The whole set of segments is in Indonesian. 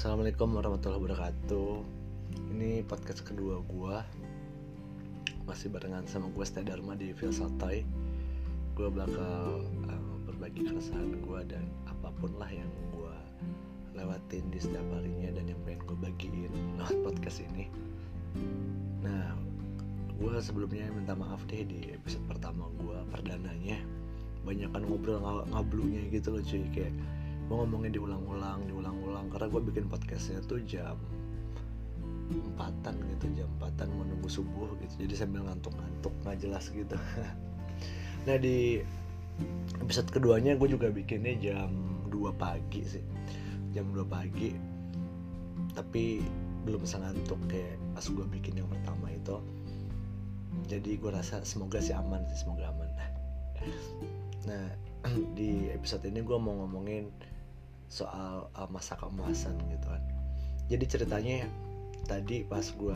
Assalamualaikum warahmatullahi wabarakatuh. Ini podcast kedua gue. Masih barengan sama gue Stay Dharma di Feel Santai. Gue bakal berbagi keresahan gue dan apapun lah yang gue lewatin di setiap harinya dan yang pengen gue bagiin lewat podcast ini. Nah, gue sebelumnya minta maaf deh di episode pertama gue, perdananya banyakan ngobrol ngablunya gitu loh cuy. Kayak gue ngomongnya diulang-ulang karena gue bikin podcastnya tuh jam 4-an gitu, jam 4-an menunggu subuh gitu, jadi sambil ngantuk-ngantuk gak jelas gitu. Nah di episode keduanya gue juga bikinnya jam 2 pagi sih, jam 2 pagi, tapi belum sengantuk kayak pas gue bikin yang pertama itu. Jadi gue rasa semoga aman. Nah di episode ini gue mau ngomongin soal masa keemasan gitu kan. Jadi ceritanya tadi pas gue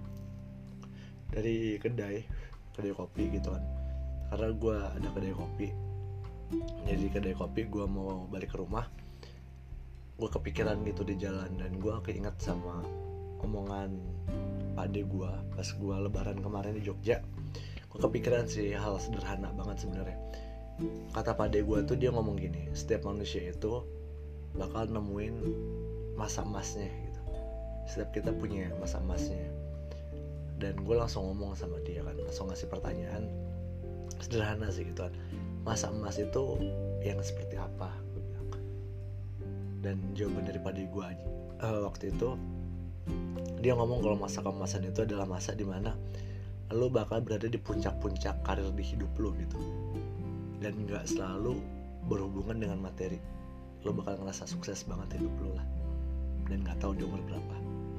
dari kedai kopi gitu kan, karena gue ada kedai kopi. Jadi kedai kopi gue mau balik ke rumah, gue kepikiran gitu di jalan, dan gue keinget sama omongan pade gue pas gue lebaran kemarin di Jogja. Gue kepikiran sih hal sederhana banget sebenarnya. Kata pade gue tuh, dia ngomong gini, setiap manusia itu bakal nemuin masa emasnya gitu. Setiap kita punya masa emasnya. Dan gue langsung ngomong sama dia kan, langsung ngasih pertanyaan sederhana sih gitu kan, masa emas itu yang seperti apa, gue bilang. Dan jawaban daripada gue waktu itu, dia ngomong kalau masa keemasan itu adalah masa dimana lo bakal berada di puncak-puncak karir di hidup lo gitu, dan gak selalu berhubungan dengan materi. Lo bakal ngerasa sukses banget hidup lo lah, dan gak tahu di umur berapa.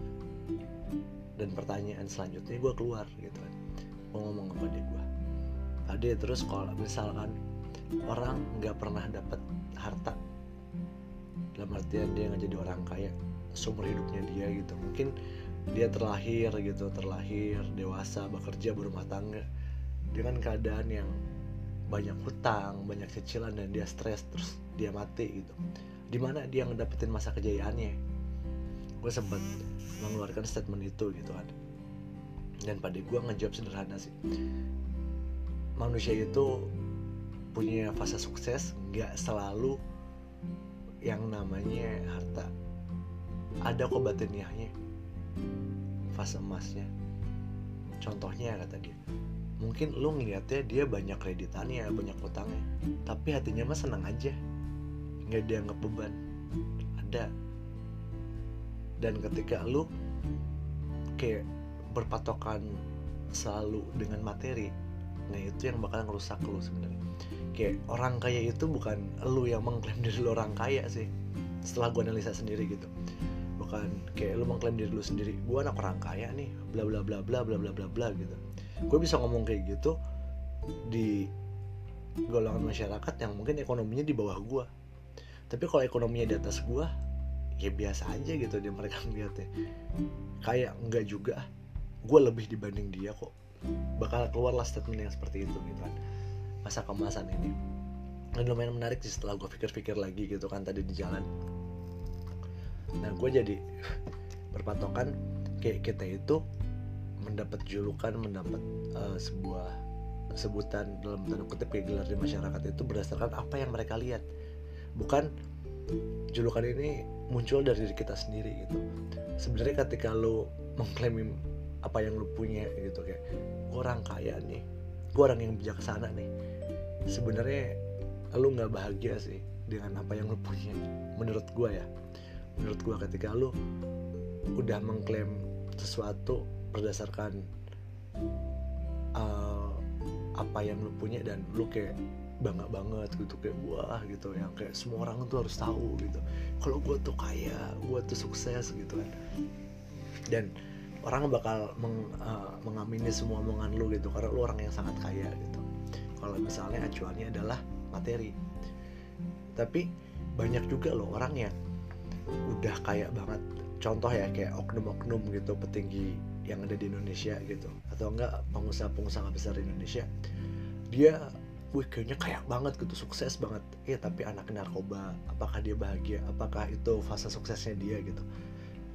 Dan pertanyaan selanjutnya gue keluar gitu kan, gue ngomong kepada gue, Ade, terus kalau misalkan orang gak pernah dapat harta, dalam artian dia gak jadi orang kaya seumur hidupnya dia gitu, mungkin dia terlahir dewasa, bekerja, berumah tangga dengan keadaan yang banyak hutang, banyak cicilan, dan dia stres, terus dia mati gitu. Dimana dia ngedapetin masa kejayaannya? Gue sempat mengeluarkan statement itu gitu kan. Dan pada gue ngejawab sederhana sih, manusia itu punya fase sukses, gak selalu yang namanya harta. Ada kok batiniahnya, fase emasnya. Contohnya kata dia, mungkin lu ngeliatnya dia banyak kreditannya, banyak utangnya, tapi hatinya mah senang aja, gak dianggap beban. Ada. Dan ketika lu kayak berpatokan selalu dengan materi, nah itu yang bakal ngerusak lu sebenarnya. Kayak orang kaya itu bukan lu yang mengklaim diri lu orang kaya sih, setelah gue analisa sendiri gitu. Bukan kayak lu mengklaim diri lu sendiri, gue anak orang kaya nih, bla bla bla bla bla bla bla bla gitu. Gue bisa ngomong kayak gitu di golongan masyarakat yang mungkin ekonominya di bawah gue, tapi kalau ekonominya di atas gue, ya biasa aja gitu dia, mereka ngeliatnya kayak enggak juga, gue lebih dibanding dia kok. Bakal keluarlah statement yang seperti itu gitu kan, masa keemasan ini. Dan lumayan menarik sih setelah gue pikir-pikir lagi gitu kan tadi di jalan. Nah gue jadi berpatokan kayak kita itu mendapat julukan, mendapat sebuah sebutan dalam tanda kutip kayak gelar di masyarakat itu berdasarkan apa yang mereka lihat. Bukan julukan ini muncul dari diri kita sendiri gitu. Sebenarnya ketika lo mengklaim apa yang lo punya gitu, kayak gue orang kaya nih, gue orang yang bijaksana nih, sebenarnya lo nggak bahagia sih dengan apa yang lo punya. Menurut gue ya, menurut gue ketika lo udah mengklaim sesuatu berdasarkan apa yang lu punya, dan lu kayak bangga banget gitu, kayak wah gitu, yang kayak semua orang tuh harus tahu gitu, kalau gue tuh kaya, gue tuh sukses gitu kan. Dan orang bakal mengamini semua omongan lu gitu, karena lu orang yang sangat kaya gitu, kalau misalnya acuannya adalah materi. Tapi banyak juga loh orang yang udah kaya banget, contoh ya kayak oknum-oknum gitu, petinggi yang ada di Indonesia gitu, atau enggak pengusaha-pengusaha besar di Indonesia, dia kayaknya kaya banget gitu, sukses banget, tapi anak narkoba. Apakah dia bahagia? Apakah itu fase suksesnya dia gitu?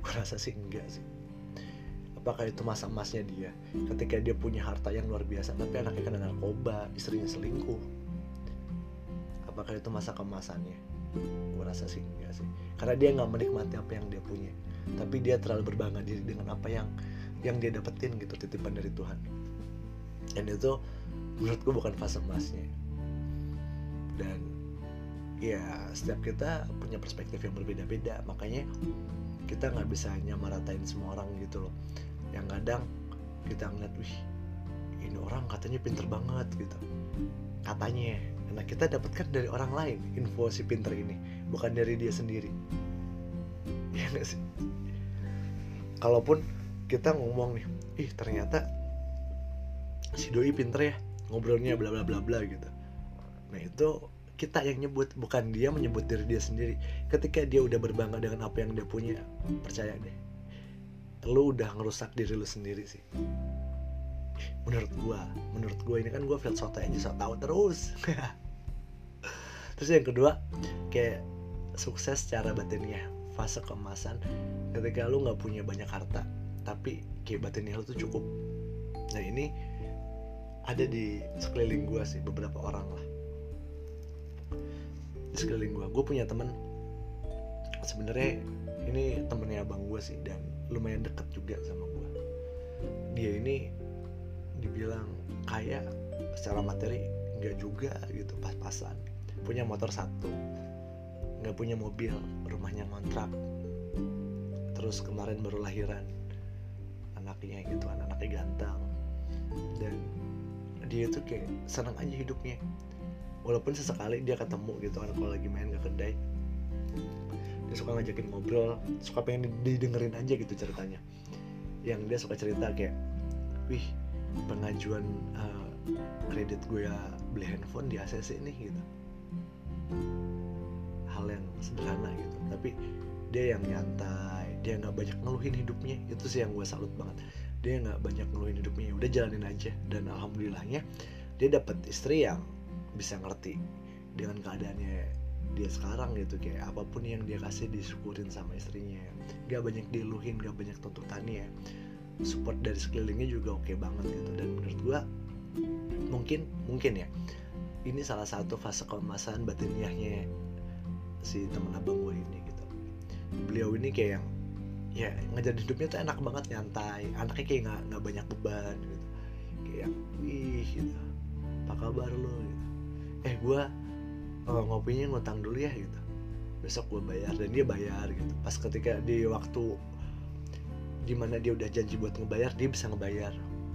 Gue rasa sih enggak sih. Apakah itu masa emasnya dia ketika dia punya harta yang luar biasa tapi anaknya kena narkoba, istrinya selingkuh? Apakah itu masa kemasannya? Gue rasa sih enggak sih, karena dia nggak menikmati apa yang dia punya, tapi dia terlalu berbangga diri dengan apa yang dia dapetin gitu, titipan dari Tuhan. Dan itu menurut gue bukan fase emasnya. Dan ya setiap kita punya perspektif yang berbeda-beda, makanya kita nggak bisa nyamaratain semua orang gitu loh. Yang kadang kita ngeliat, wih ini orang katanya pinter banget gitu, katanya. Nah kita dapatkan dari orang lain info si pinter ini, bukan dari dia sendiri. Ya nggak sih? Kalaupun kita ngomong nih, ih ternyata si doi pinter ya, ngobrolnya bla bla bla bla gitu. Nah itu kita yang nyebut, bukan dia menyebut diri dia sendiri. Ketika dia udah berbangga dengan apa yang dia punya, percaya deh, lu udah ngerusak diri lu sendiri sih. Menurut gua ini kan gua filsafat aja, so tau terus. Terus yang kedua, kayak sukses secara batinnya, fase keemasan, ketika lu nggak punya banyak harta tapi kayak batinnya lu tuh cukup. Nah ini ada di sekeliling gua sih, beberapa orang lah di sekeliling gue punya temen, sebenarnya ini temennya abang gue sih, dan lumayan dekat juga sama gue. Dia ini dibilang kaya secara materi nggak juga gitu, pas-pasan. Punya motor 1, nggak punya mobil, rumahnya ngontrak. Terus kemarin baru lahiran anaknya gitu, anaknya ganteng, dan dia tuh kayak senang aja hidupnya. Walaupun sesekali dia ketemu gitu kan, kalau lagi main ke kedai, dia suka ngajakin ngobrol, suka pengen didengerin aja gitu ceritanya. Yang dia suka cerita kayak, wih pengajuan kredit gue ya beli handphone di ACC nih gitu. Hal yang sederhana gitu, tapi dia yang nyantai, dia gak banyak ngeluhin hidupnya. Itu sih yang gue salut banget. Dia gak banyak ngeluhin hidupnya, udah jalanin aja. Dan alhamdulillahnya dia dapat istri yang bisa ngerti dengan keadaannya dia sekarang gitu. Kayak apapun yang dia kasih disyukurin sama istrinya, gak banyak diluhin, gak banyak tuntutannya. Support dari sekelilingnya juga oke banget gitu. Dan menurut gua mungkin ya, ini salah satu fase keemasan batiniahnya si temen abang gue ini gitu. Beliau ini kayak yang ya ngejalanin hidupnya tuh enak banget, nyantai, anaknya kayak nggak banyak beban gitu. Kayak ih gitu, apa kabar lo gitu, gue ngopinya ngutang dulu ya gitu, besok gue bayar. Dan dia bayar gitu. Pas ketika di waktu dimana dia udah janji buat ngebayar, dia bisa ngebayar.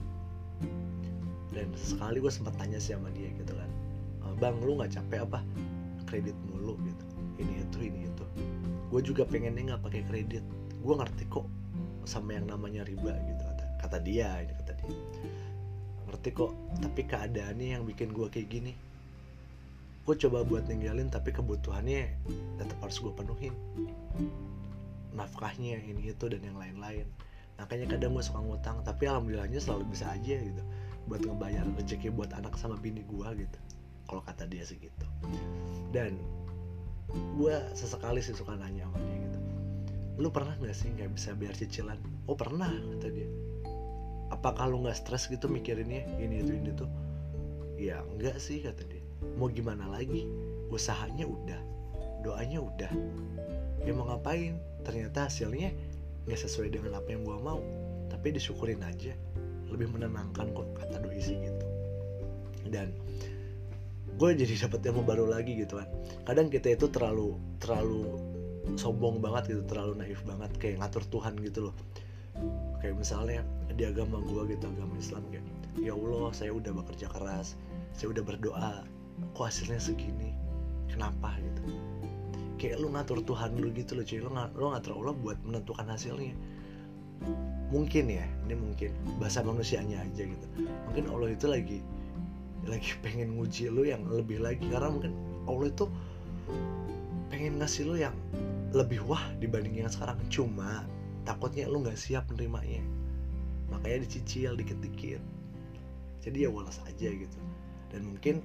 Dan sekali gue sempat tanya sih sama dia gitu kan, bang lu nggak capek apa kredit mulu gitu, ini itu. Gue juga pengennya nggak pakai kredit, gue ngerti kok sama yang namanya riba gitu, kata dia ngerti kok, tapi keadaannya yang bikin gue kayak gini. Gue coba buat ninggalin, tapi kebutuhannya tetap harus gue penuhin, nafkahnya ini itu dan yang lain-lain. Makanya kadang gue suka ngutang, tapi alhamdulillahnya selalu bisa aja gitu buat ngebayar rezeki buat anak sama bini gue gitu, kalau kata dia sih gitu. Dan gue sesekali sih suka nanya sama dia gitu, lu pernah gak sih gak bisa bayar cicilan? Oh pernah, kata dia. Apakah lu gak stres gitu mikirinnya ini itu? Ya enggak sih, kata dia. Mau gimana lagi, usahanya udah, doanya udah, ya mau ngapain. Ternyata hasilnya gak sesuai dengan apa yang gue mau, tapi disyukurin aja, lebih menenangkan kok, kata doi sih gitu. Dan gue jadi dapet ilmu baru lagi gitu kan. Kadang kita itu terlalu sombong banget gitu, terlalu naif banget, kayak ngatur Tuhan gitu loh. Kayak misalnya di agama gue gitu, agama Islam, kayak ya Allah saya udah bekerja keras, saya udah berdoa, kok hasilnya segini, kenapa gitu. Kayak lu ngatur Tuhan lu gitu loh cuy, lu ngatur Allah buat menentukan hasilnya. Mungkin ya, ini mungkin bahasa manusianya aja gitu, mungkin Allah itu lagi pengen nguji lu yang lebih lagi, karena mungkin Allah itu pengen ngasih lu yang lebih wah dibanding yang sekarang. Cuma takutnya lu gak siap menerimanya, makanya dicicil dikit-dikit, jadi ya woles aja gitu. Dan mungkin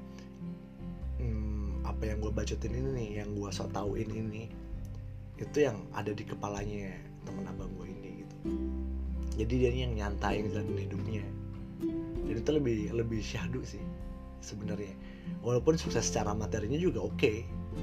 apa yang gue bacotin ini nih, yang gue sok tauin ini, itu yang ada di kepalanya temen abang gue ini gitu. Jadi dia yang nyantai ngejalanin hidupnya, dan itu lebih syahdu sih sebenarnya. Walaupun sukses secara materinya juga oke,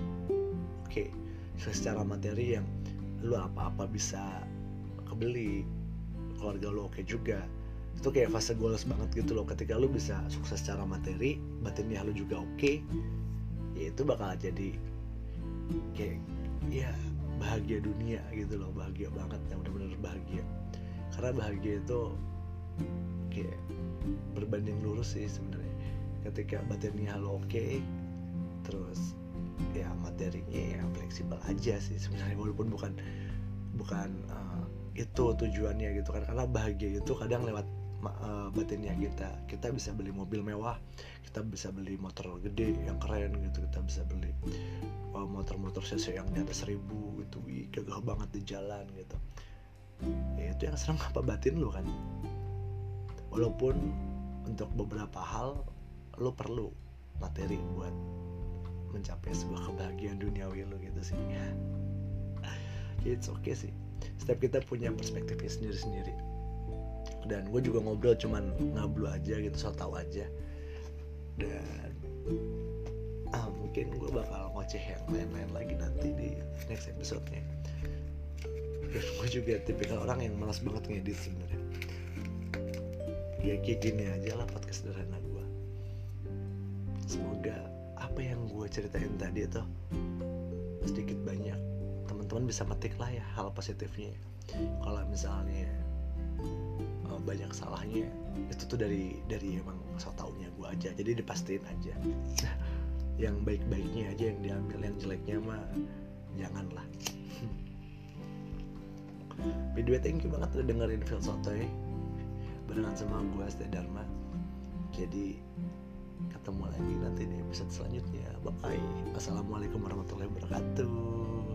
sukses secara materi yang lu apa-apa bisa kebeli, keluarga lu oke juga, itu kayak fase goals banget gitu loh. Ketika lu bisa sukses secara materi, batinnya lu juga oke, ya itu bakal jadi kayak ya bahagia dunia gitu loh, bahagia banget, yang benar-benar bahagia. Karena bahagia itu kayak berbanding lurus sih sebenarnya. Ketika batinnya lu oke, terus ya materinya ya fleksibel aja sih sebenarnya, walaupun bukan itu tujuannya gitu kan. Karena bahagia itu kadang lewat batinnya kita bisa beli mobil mewah, kita bisa beli motor gede yang keren gitu, kita bisa beli motor-motor cc yang di atas 1000 gitu, gagah banget di jalan gitu. Ya itu yang serem apa batin lu kan. Walaupun untuk beberapa hal lu perlu materi buat mencapai sebuah kebahagiaan duniawi lu gitu sih. It's okay sih, setiap kita punya perspektifnya sendiri-sendiri. Dan gue juga ngobrol cuman ngablu aja gitu, so tau aja. Dan mungkin gue bakal ngoceh yang lain-lain lagi nanti di next episode-nya. Dan gue juga tipikal orang yang malas banget ngedit sebenarnya. Ya kayak gini aja lah podcast sederhana gue. Semoga apa yang gue ceritain tadi itu sedikit banyak teman-teman bisa metik lah ya hal positifnya. Kalau misalnya banyak salahnya, itu tuh dari emang so taunya gue aja, jadi dipastiin aja. Yang baik-baiknya aja yang diambil, yang jeleknya mah janganlah. By the way, thank you banget udah dengerin Feel Sotoy barengan sama gue Astia Dharma. Jadi ketemu lagi nanti di episode selanjutnya. Bye bye. Assalamualaikum warahmatullahi wabarakatuh.